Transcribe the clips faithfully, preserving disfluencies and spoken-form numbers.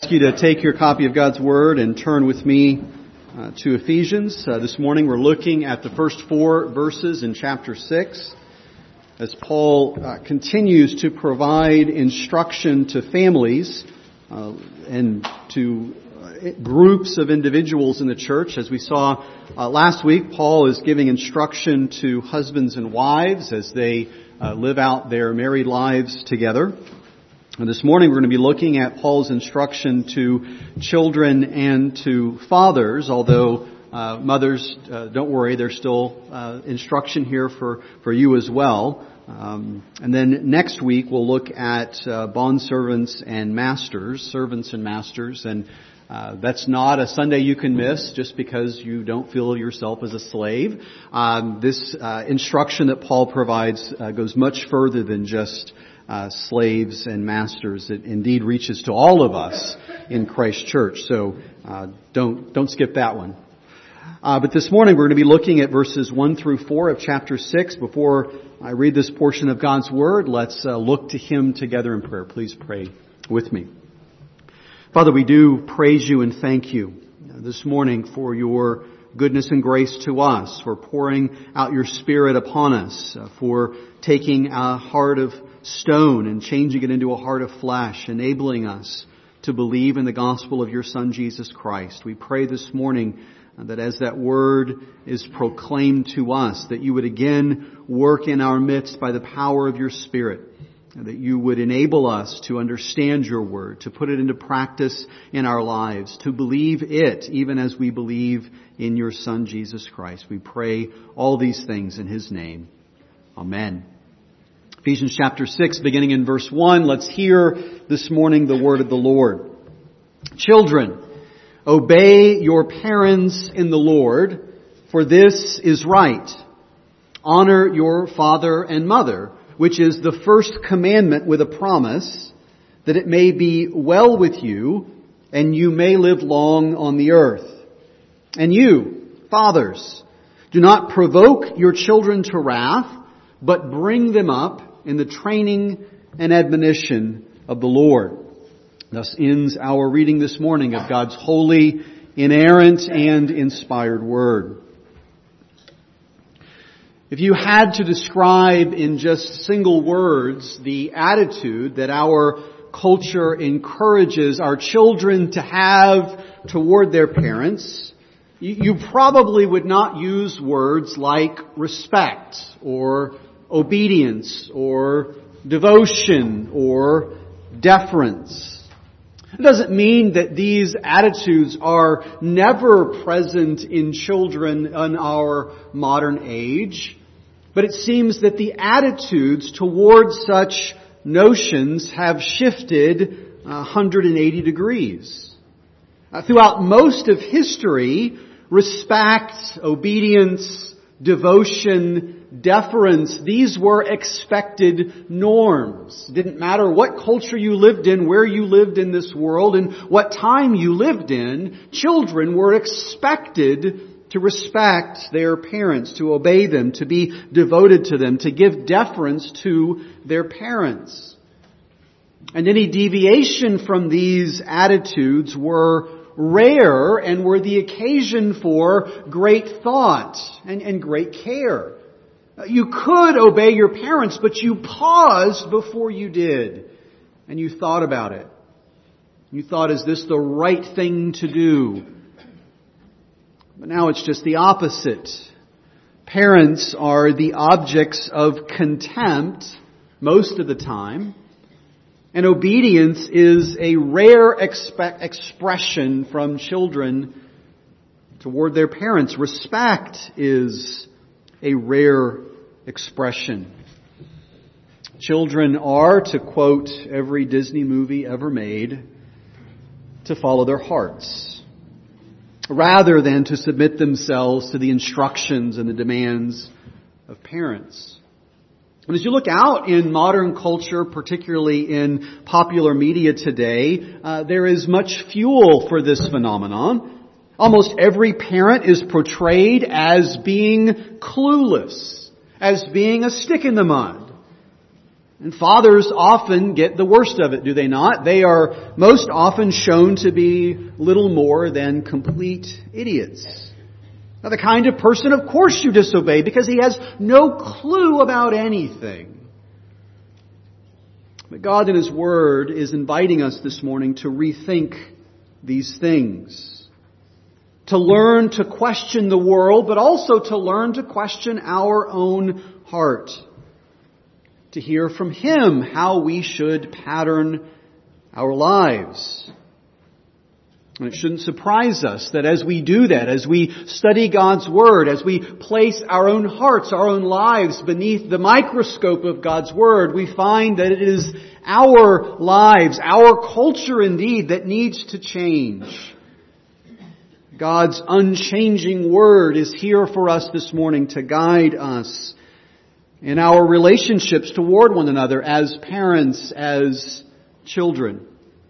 ask you to take your copy of God's Word and turn with me uh, to Ephesians. Uh, this morning we're looking at the first four verses in chapter six as Paul uh, continues to provide instruction to families uh, and to uh, groups of individuals in the church. As we saw uh, last week, Paul is giving instruction to husbands and wives as they uh, live out their married lives together. And this morning we're going to be looking at Paul's instruction to children and to fathers, although uh, mothers, uh, don't worry, there's still uh, instruction here for, for you as well. Um, and then next week we'll look at uh, bondservants and masters, servants and masters, and uh, that's not a Sunday you can miss just because you don't feel yourself as a slave. Um, this uh, instruction that Paul provides uh, goes much further than just Uh, slaves and masters. It indeed reaches to all of us in Christ Church. So uh, don't don't skip that one. Uh, but this morning we're going to be looking at verses one through four of chapter six. Before I read this portion of God's Word, let's uh, look to Him together in prayer. Please pray with me. Father, we do praise You and thank You this morning for Your goodness and grace to us, for pouring out Your Spirit upon us, uh, for taking a heart of stone and changing it into a heart of flesh, enabling us to believe in the gospel of Your Son, Jesus Christ. We pray this morning that as that word is proclaimed to us, that You would again work in our midst by the power of Your Spirit, and that You would enable us to understand Your word, to put it into practice in our lives, to believe it even as we believe in Your Son, Jesus Christ. We pray all these things in His name. Amen. Ephesians chapter six, beginning in verse one, let's hear this morning the word of the Lord. Children, obey your parents in the Lord, for this is right. Honor your father and mother, which is the first commandment with a promise, that it may be well with you, and you may live long on the earth. And you, fathers, do not provoke your children to wrath, but bring them up in the training and admonition of the Lord. Thus ends our reading this morning of God's holy, inerrant, and inspired Word. If you had to describe in just single words the attitude that our culture encourages our children to have toward their parents, you probably would not use words like respect or obedience or devotion or deference. It doesn't mean that these attitudes are never present in children in our modern age, but it seems that the attitudes towards such notions have shifted one hundred eighty degrees. Uh, throughout most of history, respect, obedience, devotion, deference, these were expected norms. It didn't matter what culture you lived in, where you lived in this world, and what time you lived in, children were expected to respect their parents, to obey them, to be devoted to them, to give deference to their parents. And any deviation from these attitudes were rare and were the occasion for great thought and, and great care. You could obey your parents, but you paused before you did. And you thought about it. You thought, is this the right thing to do? But now it's just the opposite. Parents are the objects of contempt most of the time. And obedience is a rare expe- expression from children toward their parents. Respect is a rare expression. Children are, to quote every Disney movie ever made, to follow their hearts, rather than to submit themselves to the instructions and the demands of parents. And as you look out in modern culture, particularly in popular media today, uh, there is much fuel for this phenomenon. Almost every parent is portrayed as being clueless, as being a stick in the mud. And fathers often get the worst of it, do they not? They are most often shown to be little more than complete idiots. Now, the kind of person, of course, you disobey because he has no clue about anything. But God in His Word is inviting us this morning to rethink these things. To learn to question the world, but also to learn to question our own heart. To hear from Him how we should pattern our lives. And it shouldn't surprise us that as we do that, as we study God's Word, as we place our own hearts, our own lives beneath the microscope of God's Word, we find that it is our lives, our culture indeed, that needs to change. God's unchanging Word is here for us this morning to guide us in our relationships toward one another as parents, as children.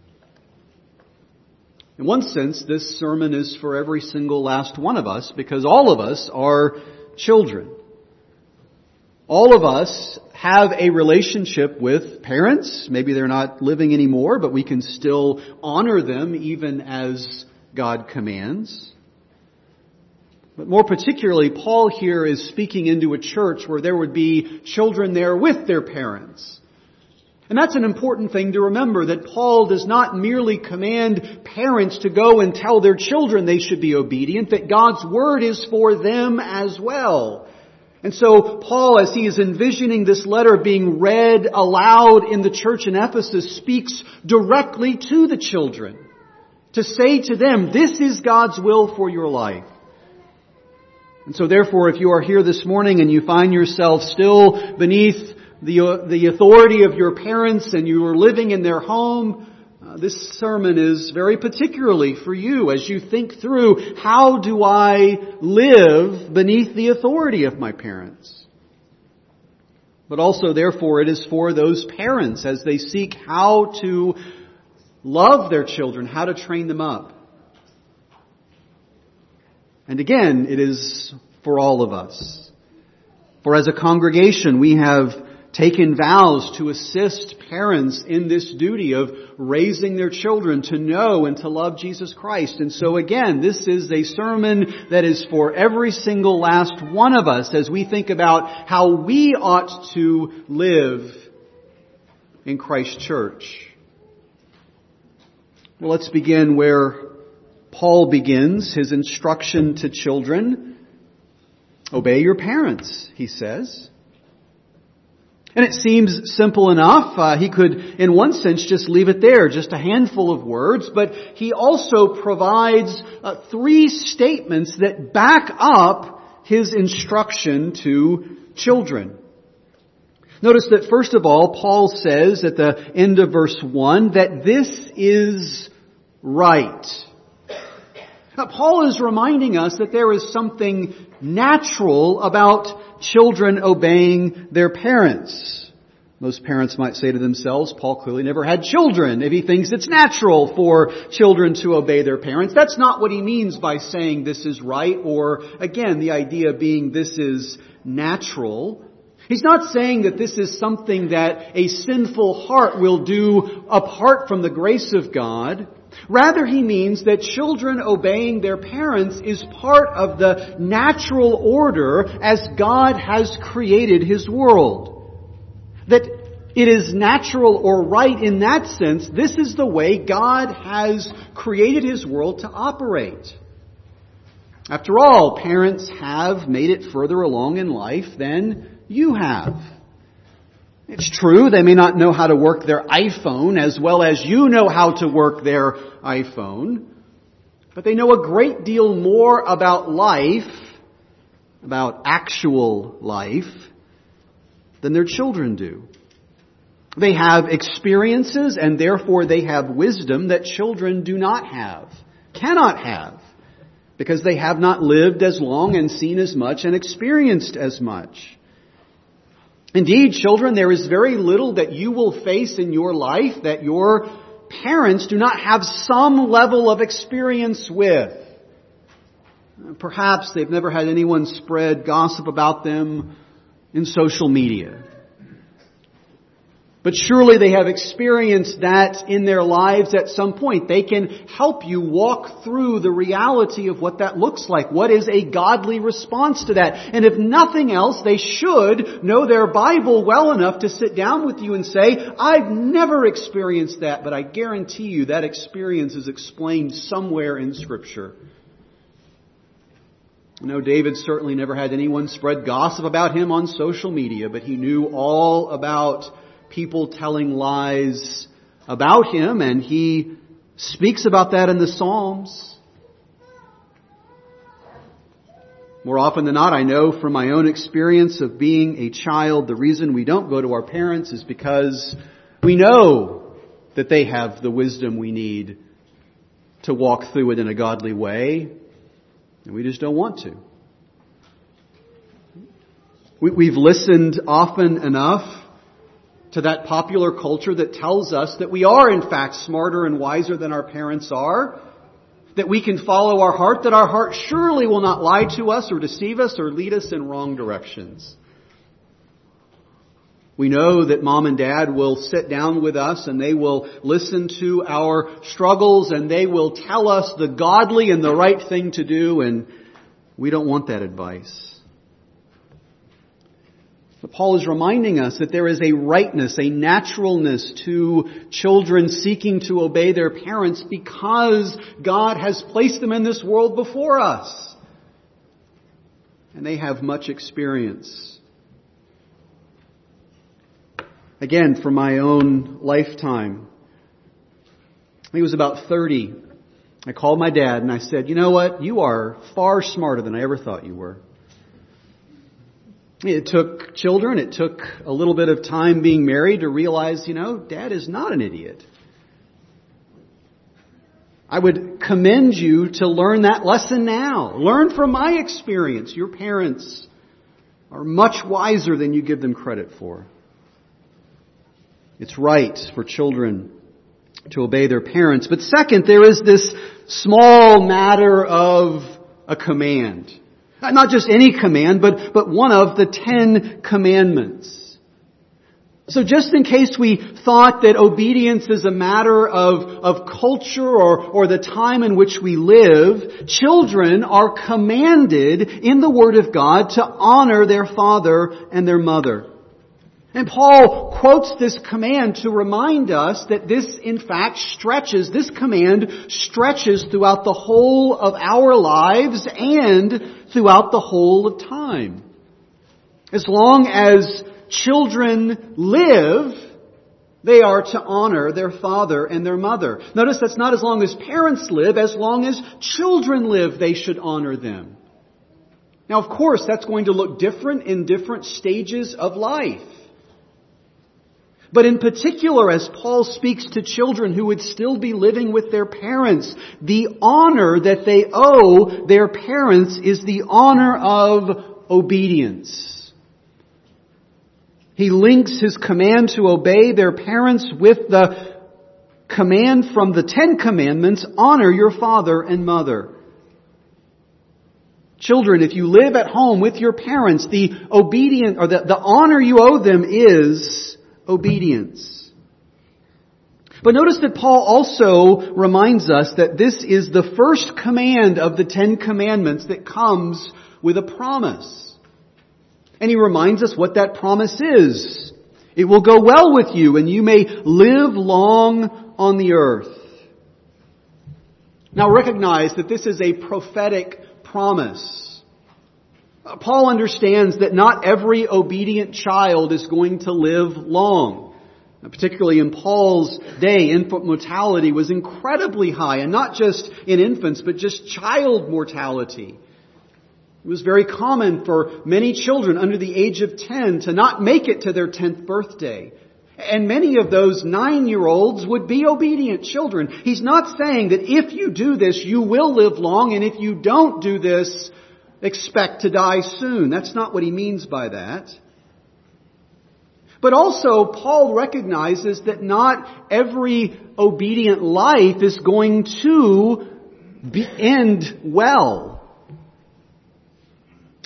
In one sense, this sermon is for every single last one of us because all of us are children. All of us have a relationship with parents. Maybe they're not living anymore, but we can still honor them even as God commands. But more particularly, Paul here is speaking into a church where there would be children there with their parents. And that's an important thing to remember, that Paul does not merely command parents to go and tell their children they should be obedient, that God's Word is for them as well. And so Paul, as he is envisioning this letter being read aloud in the church in Ephesus, speaks directly to the children to say to them, this is God's will for your life. And so therefore, if you are here this morning and you find yourself still beneath the, uh, the authority of your parents and you are living in their home, uh, this sermon is very particularly for you as you think through, how do I live beneath the authority of my parents? But also, therefore, it is for those parents as they seek how to love their children, how to train them up. And again, it is for all of us. For as a congregation, we have taken vows to assist parents in this duty of raising their children to know and to love Jesus Christ. And so again, this is a sermon that is for every single last one of us as we think about how we ought to live in Christ's church. Well, let's begin where Paul begins his instruction to children. Obey your parents, he says. And it seems simple enough. Uh, he could, in one sense, just leave it there, just a handful of words. But he also provides uh, three statements that back up his instruction to children. Notice that first of all, Paul says at the end of verse one that this is right. Now, Paul is reminding us that there is something natural about children obeying their parents. Most parents might say to themselves, Paul clearly never had children if he thinks it's natural for children to obey their parents. That's not what he means by saying this is right, or again, the idea being this is natural. He's not saying that this is something that a sinful heart will do apart from the grace of God. Rather, he means that children obeying their parents is part of the natural order as God has created His world. That it is natural or right in that sense. This is the way God has created His world to operate. After all, parents have made it further along in life than you have. It's true, they may not know how to work their iPhone as well as you know how to work their iPhone, but they know a great deal more about life, about actual life, than their children do. They have experiences and therefore they have wisdom that children do not have, cannot have, because they have not lived as long and seen as much and experienced as much. Indeed, children, there is very little that you will face in your life that your parents do not have some level of experience with. Perhaps they've never had anyone spread gossip about them in social media. But surely they have experienced that in their lives at some point. They can help you walk through the reality of what that looks like. What is a godly response to that? And if nothing else, they should know their Bible well enough to sit down with you and say, I've never experienced that, but I guarantee you that experience is explained somewhere in Scripture. You know, David certainly never had anyone spread gossip about him on social media, but he knew all about people telling lies about him, and he speaks about that in the Psalms. More often than not, I know from my own experience of being a child, the reason we don't go to our parents is because we know that they have the wisdom we need to walk through it in a godly way, and we just don't want to. We, we've listened often enough to that popular culture that tells us that we are in fact smarter and wiser than our parents are, that we can follow our heart, that our heart surely will not lie to us or deceive us or lead us in wrong directions. We know that mom and dad will sit down with us and they will listen to our struggles and they will tell us the godly and the right thing to do, and we don't want that advice. But Paul is reminding us that there is a rightness, a naturalness to children seeking to obey their parents because God has placed them in this world before us. And they have much experience. Again, from my own lifetime, I think it was about thirty. I called my dad and I said, you know what? You are far smarter than I ever thought you were. It took children, it took a little bit of time being married to realize, you know, Dad is not an idiot. I would commend you to learn that lesson now. Learn from my experience. Your parents are much wiser than you give them credit for. It's right for children to obey their parents. But second, there is this small matter of a command. Not just any command, but, but one of the Ten Commandments. So just in case we thought that obedience is a matter of, of culture or, or the time in which we live, children are commanded in the Word of God to honor their father and their mother. And Paul quotes this command to remind us that this, in fact, stretches, this command stretches throughout the whole of our lives and throughout the whole of time. As long as children live, they are to honor their father and their mother. Notice that's not as long as parents live, as long as children live, they should honor them. Now, of course, that's going to look different in different stages of life. But in particular, as Paul speaks to children who would still be living with their parents, the honor that they owe their parents is the honor of obedience. He links his command to obey their parents with the command from the Ten Commandments, honor your father and mother. Children, if you live at home with your parents, the obedient or the, the honor you owe them is obedience. But notice that Paul also reminds us that this is the first command of the Ten Commandments that comes with a promise. And he reminds us what that promise is. It will go well with you and you may live long on the earth. Now recognize that this is a prophetic promise. Paul understands that not every obedient child is going to live long. Particularly in Paul's day, infant mortality was incredibly high, and not just in infants, but just child mortality. It was very common for many children under the age of ten to not make it to their tenth birthday. And many of those nine-year-olds would be obedient children. He's not saying that if you do this, you will live long, and if you don't do this, expect to die soon. That's not what he means by that. But also, Paul recognizes that not every obedient life is going to be, end well.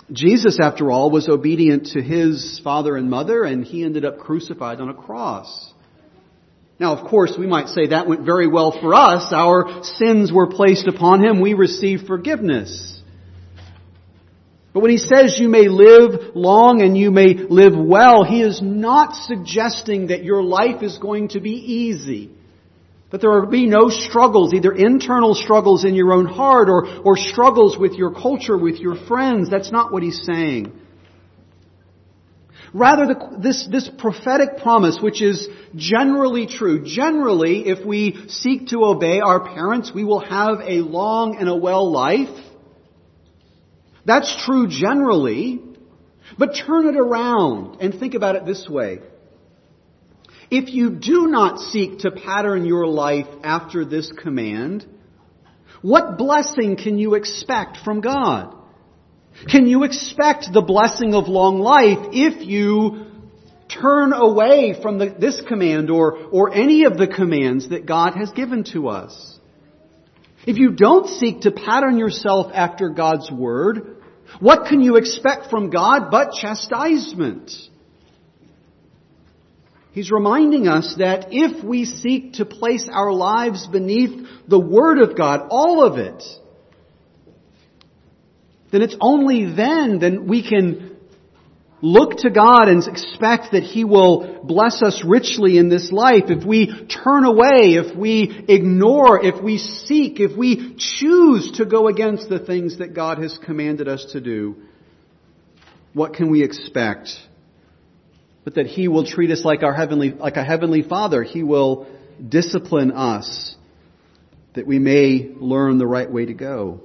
Jesus, after all, was obedient to His father and mother, and He ended up crucified on a cross. Now, of course, we might say that went very well for us. Our sins were placed upon Him. We received forgiveness. But when He says you may live long and you may live well, He is not suggesting that your life is going to be easy. That there will be no struggles, either internal struggles in your own heart or, or struggles with your culture, with your friends. That's not what He's saying. Rather, the, this, this prophetic promise, which is generally true. Generally, if we seek to obey our parents, we will have a long and a well life. That's true generally. But turn it around and think about it this way. If you do not seek to pattern your life after this command, what blessing can you expect from God? Can you expect the blessing of long life if you turn away from the, this command or, or any of the commands that God has given to us? If you don't seek to pattern yourself after God's Word, what can you expect from God but chastisement? He's reminding us that if we seek to place our lives beneath the Word of God, all of it, then it's only then that we can look to God and expect that He will bless us richly in this life. If we turn away, if we ignore, if we seek, if we choose to go against the things that God has commanded us to do, what can we expect? But that He will treat us like our heavenly, like a heavenly Father. He will discipline us that we may learn the right way to go.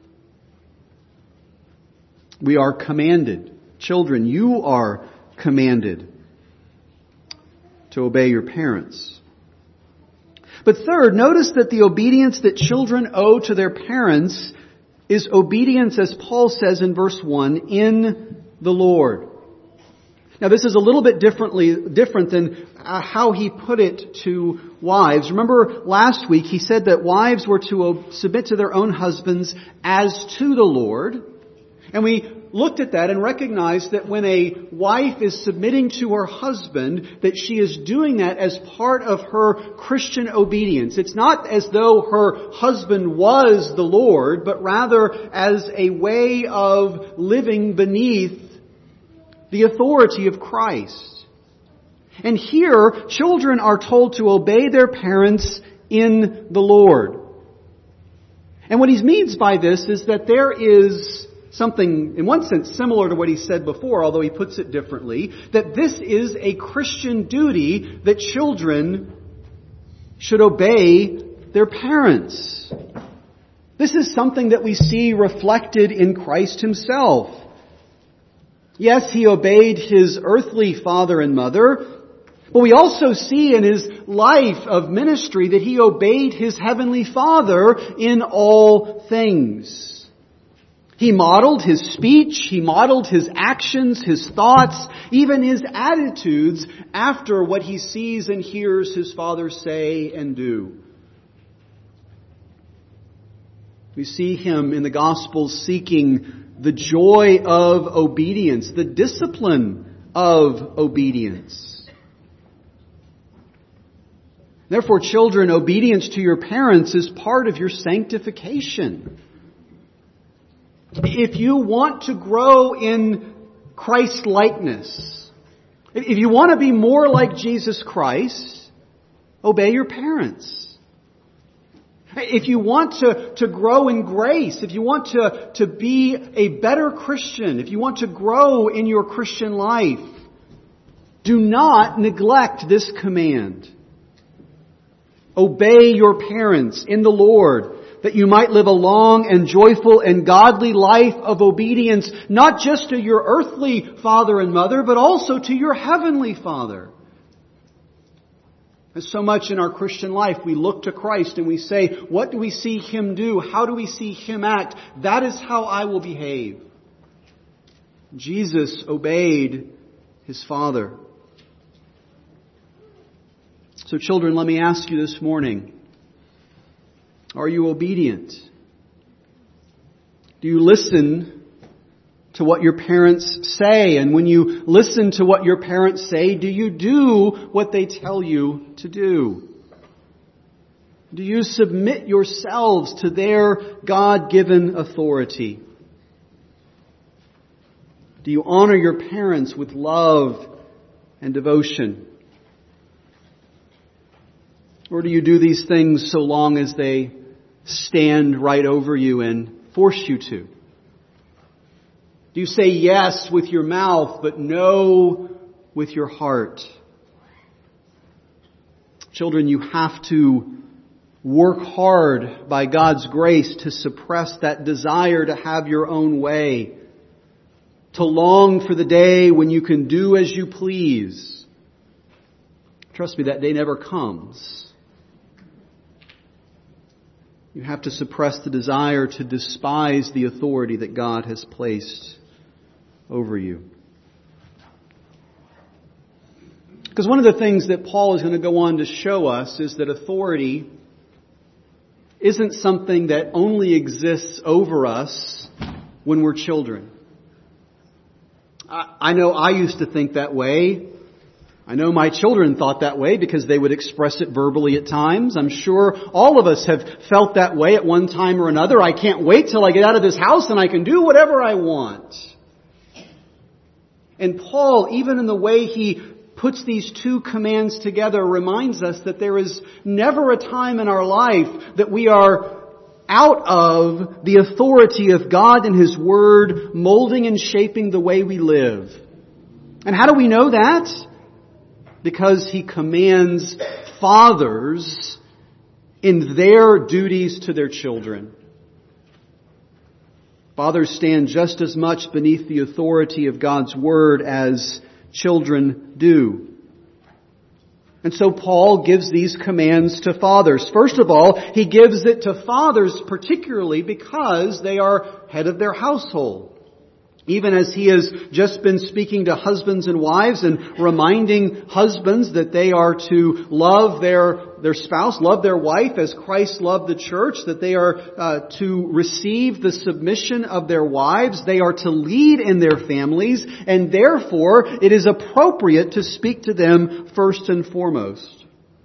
We are commanded. Children, you are commanded to obey your parents. But third, notice that the obedience that children owe to their parents is obedience, as Paul says in verse one, in the Lord. Now, this is a little bit differently different than uh, how he put it to wives. Remember last week he said that wives were to submit to their own husbands as to the Lord. And we looked at that and recognized that when a wife is submitting to her husband, that she is doing that as part of her Christian obedience. It's not as though her husband was the Lord, but rather as a way of living beneath the authority of Christ. And here, children are told to obey their parents in the Lord. And what he means by this is that there is something, in one sense, similar to what he said before, although he puts it differently, that this is a Christian duty that children should obey their parents. This is something that we see reflected in Christ Himself. Yes, He obeyed His earthly father and mother, but we also see in His life of ministry that He obeyed His heavenly Father in all things. He modeled His speech, He modeled His actions, His thoughts, even His attitudes after what He sees and hears His Father say and do. We see Him in the Gospels seeking the joy of obedience, the discipline of obedience. Therefore, children, obedience to your parents is part of your sanctification. If you want to grow in Christ-likeness, if you want to be more like Jesus Christ, obey your parents. If you want to, to grow in grace, if you want to, to be a better Christian, if you want to grow in your Christian life, do not neglect this command. Obey your parents in the Lord, that you might live a long and joyful and godly life of obedience, not just to your earthly father and mother, but also to your heavenly Father. As so much in our Christian life, we look to Christ and we say, what do we see Him do? How do we see Him act? That is how I will behave. Jesus obeyed His Father. So children, let me ask you this morning, are you obedient? Do you listen to what your parents say? And when you listen to what your parents say, do you do what they tell you to do? Do you submit yourselves to their God-given authority? Do you honor your parents with love and devotion? Or do you do these things so long as they stand right over you and force you to? Do you say yes with your mouth, but no with your heart? Children, you have to work hard by God's grace to suppress that desire to have your own way, to long for the day when you can do as you please. Trust me, that day never comes. You have to suppress the desire to despise the authority that God has placed over you. Because one of the things that Paul is going to go on to show us is that authority isn't something that only exists over us when we're children. I, I know I used to think that way. I know my children thought that way because they would express it verbally at times. I'm sure all of us have felt that way at one time or another. I can't wait till I get out of this house and I can do whatever I want. And Paul, even in the way he puts these two commands together, reminds us that there is never a time in our life that we are out of the authority of God and His Word molding and shaping the way we live. And how do we know that? Because He commands fathers in their duties to their children. Fathers stand just as much beneath the authority of God's Word as children do. And so Paul gives these commands to fathers. First of all, he gives it to fathers particularly because they are head of their household. Even as he has just been speaking to husbands and wives and reminding husbands that they are to love their, their spouse, love their wife as Christ loved the church, that they are uh, to receive the submission of their wives, they are to lead in their families, and therefore it is appropriate to speak to them first and foremost.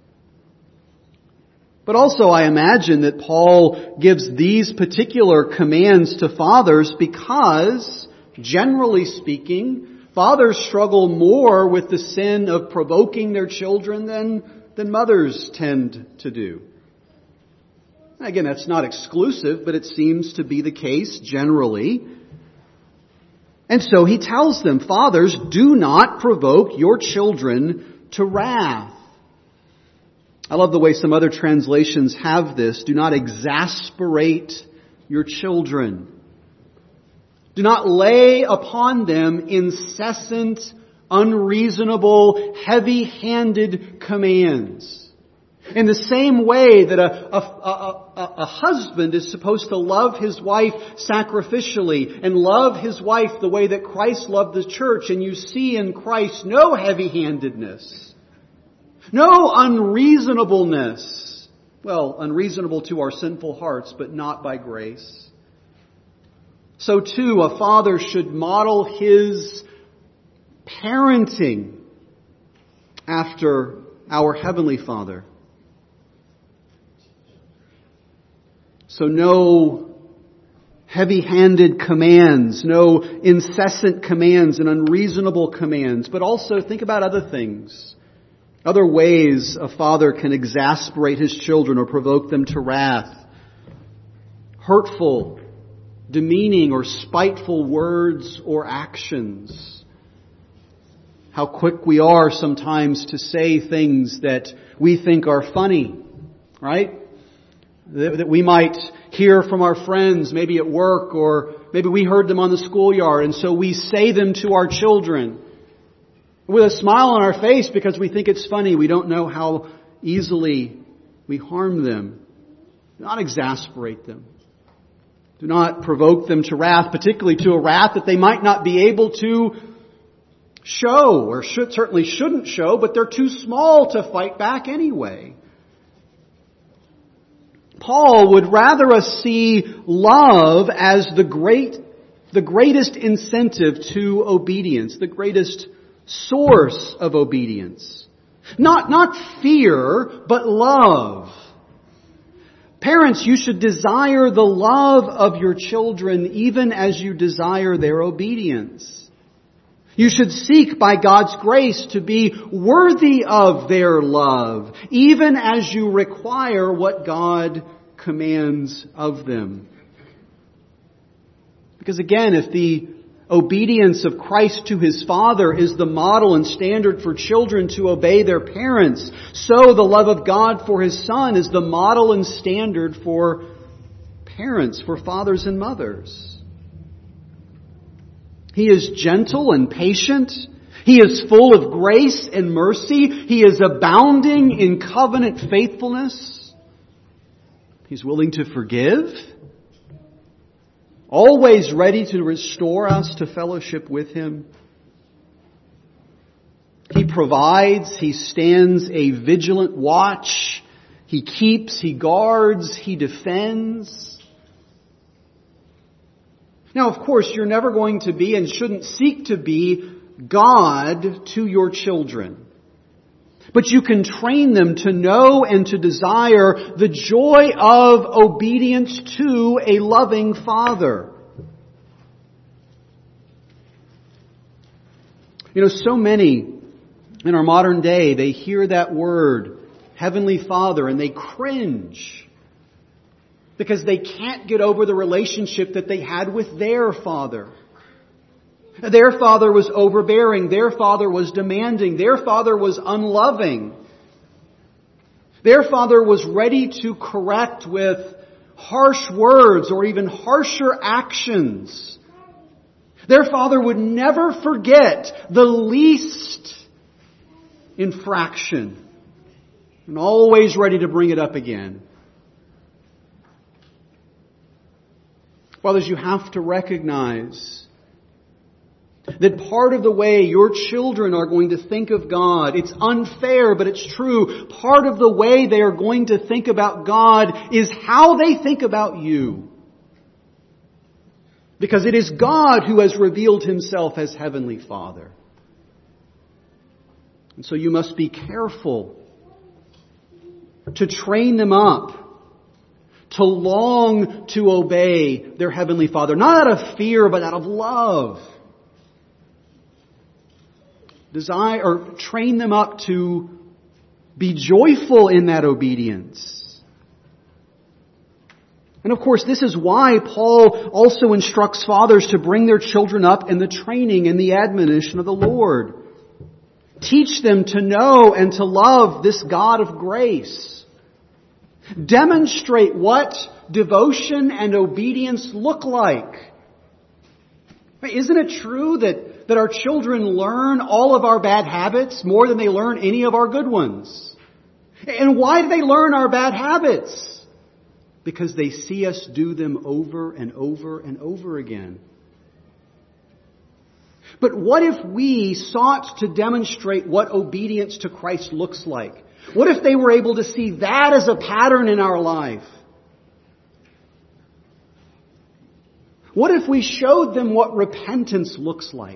But also I imagine that Paul gives these particular commands to fathers because, generally speaking, fathers struggle more with the sin of provoking their children than, than mothers tend to do. Again, that's not exclusive, but it seems to be the case generally. And so he tells them, fathers, do not provoke your children to wrath. I love the way some other translations have this. Do not exasperate your children. Do not lay upon them incessant, unreasonable, heavy-handed commands. In the same way that a, a, a, a, a husband is supposed to love his wife sacrificially and love his wife the way that Christ loved the church, and you see in Christ no heavy-handedness, no unreasonableness. Well, unreasonable to our sinful hearts, but not by grace. So too, a father should model his parenting after our Heavenly Father. So no heavy-handed commands, no incessant commands and unreasonable commands, but also think about other things. Other ways a father can exasperate his children or provoke them to wrath. Hurtful, demeaning or spiteful words or actions. How quick we are sometimes to say things that we think are funny, right? That we might hear from our friends, maybe at work, or maybe we heard them on the schoolyard, and so we say them to our children with a smile on our face because we think it's funny. We don't know how easily we harm them. Do not exasperate them. Do not provoke them to wrath, particularly to a wrath that they might not be able to show, or should, certainly shouldn't show, but they're too small to fight back anyway. Paul would rather us see love as the great the greatest incentive to obedience, the greatest source of obedience. Not, not fear, but love. Parents, you should desire the love of your children even as you desire their obedience. You should seek by God's grace to be worthy of their love, even as you require what God commands of them. Because again, if the obedience of Christ to His Father is the model and standard for children to obey their parents, so the love of God for His Son is the model and standard for parents, for fathers and mothers. He is gentle and patient. He is full of grace and mercy. He is abounding in covenant faithfulness. He's willing to forgive. Always ready to restore us to fellowship with Him. He provides. He stands a vigilant watch. He keeps. He guards. He defends. Now, of course, you're never going to be and shouldn't seek to be God to your children. But you can train them to know and to desire the joy of obedience to a loving Father. You know, so many in our modern day, they hear that word, Heavenly Father, and they cringe. Because they can't get over the relationship that they had with their father. Their father was overbearing. Their father was demanding. Their father was unloving. Their father was ready to correct with harsh words or even harsher actions. Their father would never forget the least infraction and always ready to bring it up again. Fathers, you have to recognize that part of the way your children are going to think of God, it's unfair, but it's true. Part of the way they are going to think about God is how they think about you. Because it is God who has revealed Himself as Heavenly Father. And so you must be careful to train them up to long to obey their Heavenly Father. Not out of fear, but out of love. Desire, or train them up to be joyful in that obedience. And of course, this is why Paul also instructs fathers to bring their children up in the training and the admonition of the Lord. Teach them to know and to love this God of grace. Demonstrate what devotion and obedience look like. Isn't it true that, that our children learn all of our bad habits more than they learn any of our good ones? And why do they learn our bad habits? Because they see us do them over and over and over again. But what if we sought to demonstrate what obedience to Christ looks like? What if they were able to see that as a pattern in our life? What if we showed them what repentance looks like?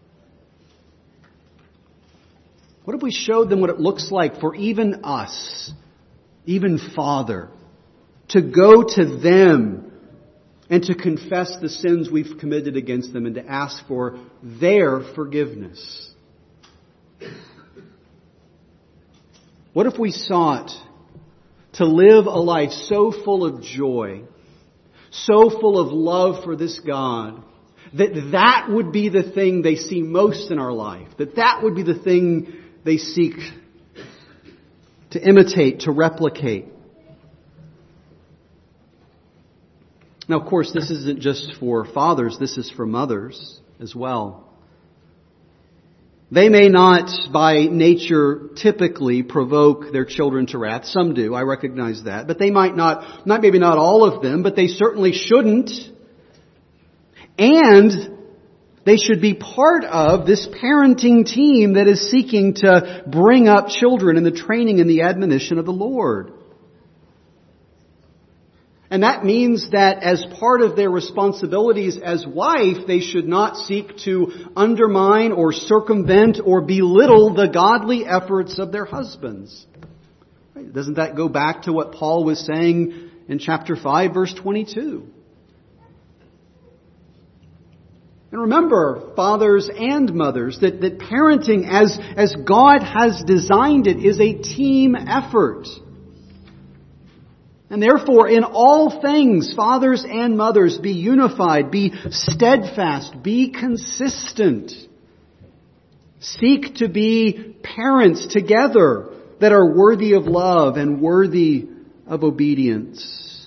What if we showed them what it looks like for even us, even Father, to go to them and to confess the sins we've committed against them and to ask for their forgiveness? What if we sought to live a life so full of joy, so full of love for this God, that that would be the thing they see most in our life, that that would be the thing they seek to imitate, to replicate? Now, of course, this isn't just for fathers, this is for mothers as well. They may not, by nature, typically provoke their children to wrath. Some do, I recognize that. But they might not, not maybe not all of them, but they certainly shouldn't. And they should be part of this parenting team that is seeking to bring up children in the training and the admonition of the Lord. And that means that as part of their responsibilities as wife, they should not seek to undermine or circumvent or belittle the godly efforts of their husbands. Doesn't that go back to what Paul was saying in chapter five, verse twenty-two? And remember, fathers and mothers, that, that parenting as, as God has designed it is a team effort. And therefore, in all things, fathers and mothers, be unified, be steadfast, be consistent. Seek to be parents together that are worthy of love and worthy of obedience.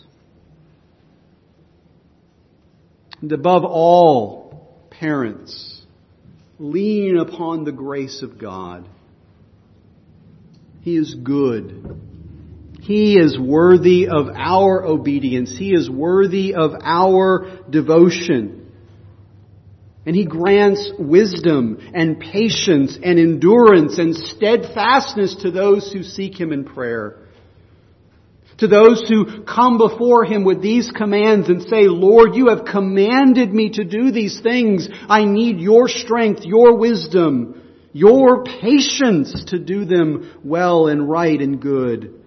And above all, parents, lean upon the grace of God. He is good. He is worthy of our obedience. He is worthy of our devotion. And He grants wisdom and patience and endurance and steadfastness to those who seek Him in prayer. To those who come before Him with these commands and say, Lord, You have commanded me to do these things. I need Your strength, Your wisdom, Your patience to do them well and right and good.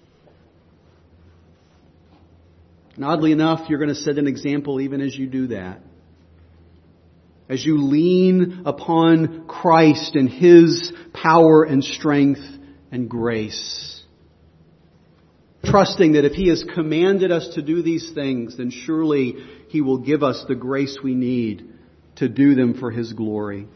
And oddly enough, you're going to set an example even as you do that. As you lean upon Christ and His power and strength and grace. Trusting that if He has commanded us to do these things, then surely He will give us the grace we need to do them for His glory.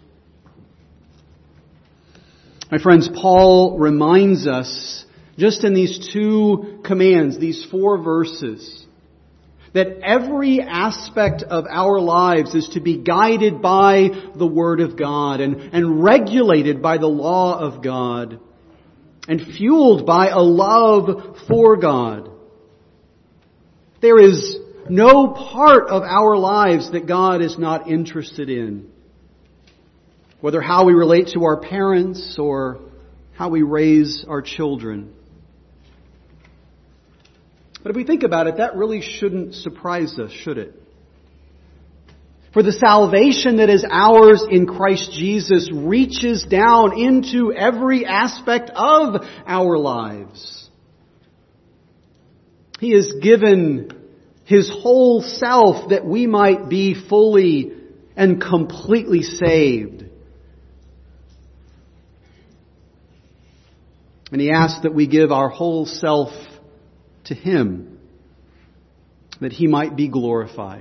My friends, Paul reminds us, just in these two commands, these four verses, that every aspect of our lives is to be guided by the Word of God and, and regulated by the law of God and fueled by a love for God. There is no part of our lives that God is not interested in. Whether how we relate to our parents or how we raise our children. But if we think about it, that really shouldn't surprise us, should it? For the salvation that is ours in Christ Jesus reaches down into every aspect of our lives. He has given His whole self that we might be fully and completely saved. And He asks that we give our whole self to Him, that He might be glorified.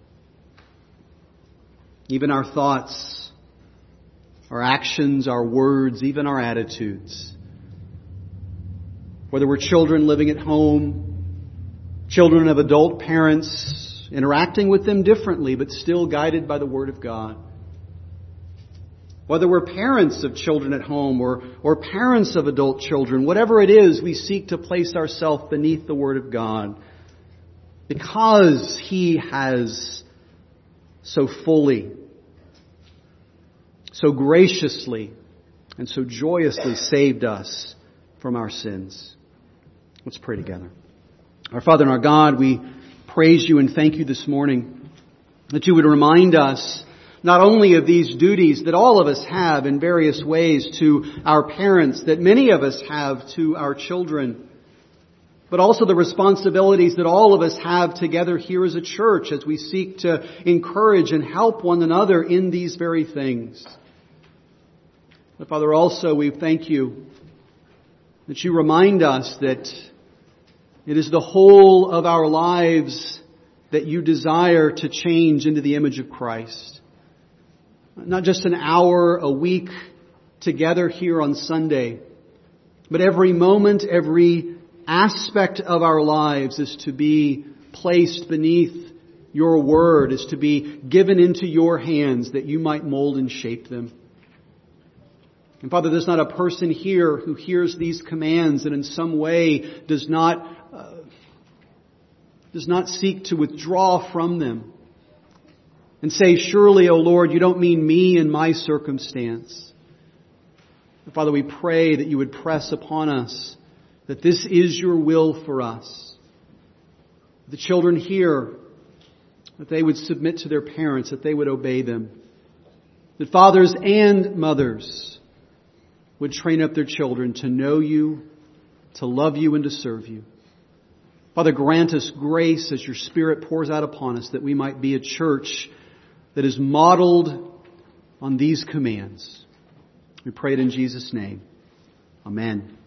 Even our thoughts, our actions, our words, even our attitudes. Whether we're children living at home, children of adult parents, interacting with them differently, but still guided by the Word of God. Whether we're parents of children at home or, or parents of adult children, whatever it is, we seek to place ourselves beneath the Word of God. Because He has so fully, so graciously, and so joyously saved us from our sins. Let's pray together. Our Father and our God, we praise You and thank You this morning that You would remind us not only of these duties that all of us have in various ways to our parents, that many of us have to our children, but also the responsibilities that all of us have together here as a church as we seek to encourage and help one another in these very things. But Father, also we thank You that You remind us that it is the whole of our lives that You desire to change into the image of Christ. Not just an hour a week together here on Sunday, but every moment, every aspect of our lives is to be placed beneath Your Word, is to be given into Your hands that You might mold and shape them. And Father, there's not a person here who hears these commands and in some way does not, uh, does not seek to withdraw from them. And say, surely, O Lord, You don't mean me and my circumstance. But Father, we pray that You would press upon us that this is Your will for us. The children here, that they would submit to their parents, that they would obey them. That fathers and mothers would train up their children to know You, to love You, and to serve You. Father, grant us grace as Your Spirit pours out upon us, that we might be a church that is modeled on these commands. We pray it in Jesus' name. Amen.